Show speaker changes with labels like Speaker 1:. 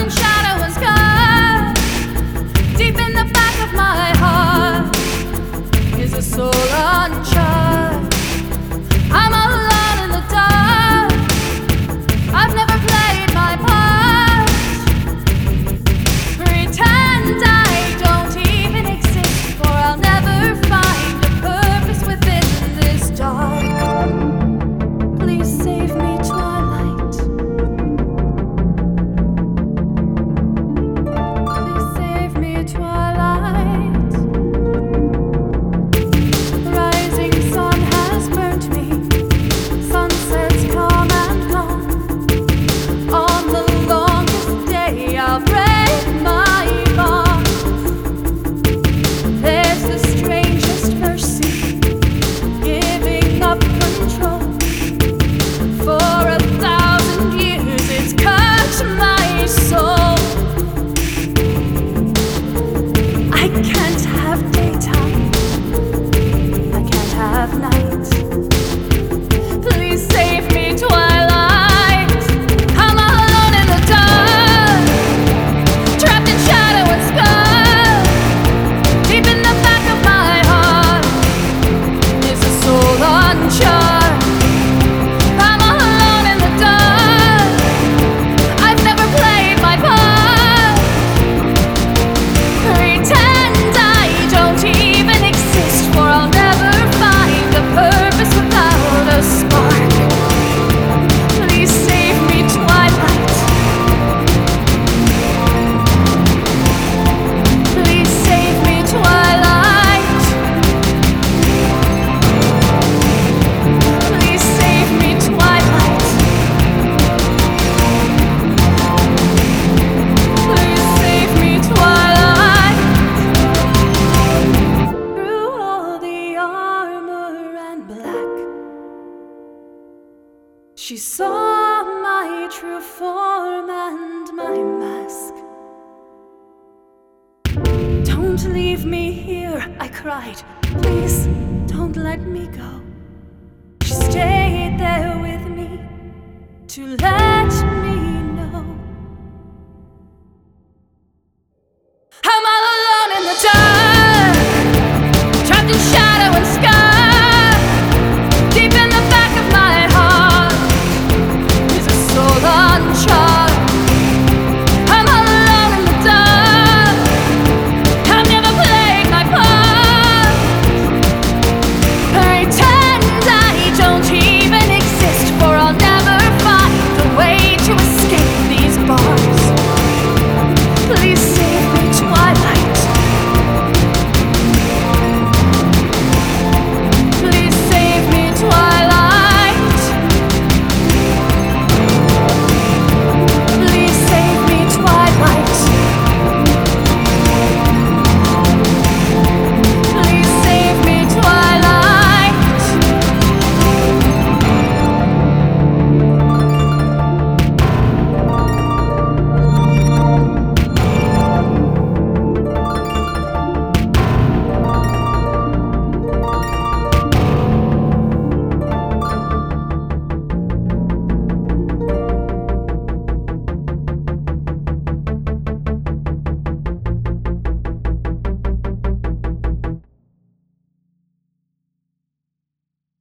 Speaker 1: in shadow and sky. Deep in the back of my heart is a soul untried. I'm alone in the dark. I've never played my part. Pretend I don't even exist, for I'll never find a purpose within this dark. Please save me, twilight. Please save me, twilight. Rising sun has burnt me. Sunsets come and gone. On the longest day I'll break my bond. There's the strangest mercy, giving up control. For 1,000 years it's cut my soul. I can't have daytime, I can't have night. Please save me, twilight. I'm alone in the dark, trapped in shadow and sky. Deep in the back of my heart is a soul untried. I'm alone in the dark. I've never played my part. Pretend I don't even exist, for I'll never find a purpose without a spark. Please save me, twilight. Please save me, twilight. Please save me, twilight. Please save me, twilight. Through all the armor and black, she saw my true form and my mask. Don't leave me here, I cried. Please don't let me go. She stayed there with me to let me